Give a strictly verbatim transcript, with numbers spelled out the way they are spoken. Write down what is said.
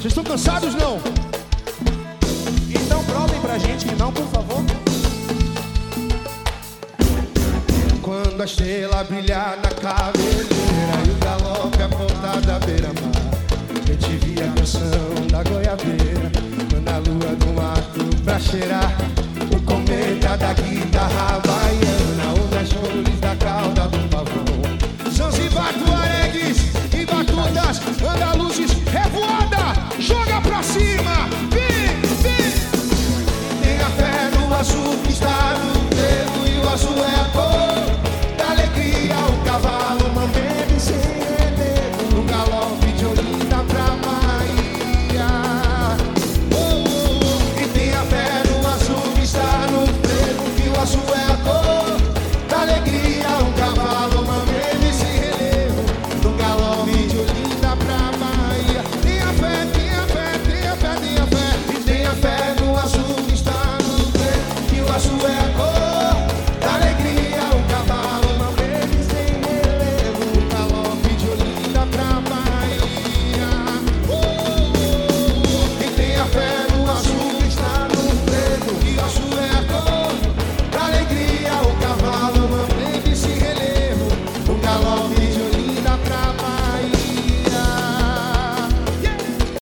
Vocês estão cansados, não? Então provem pra gente que não, por favor. Quando a estrela brilhar na cabeleira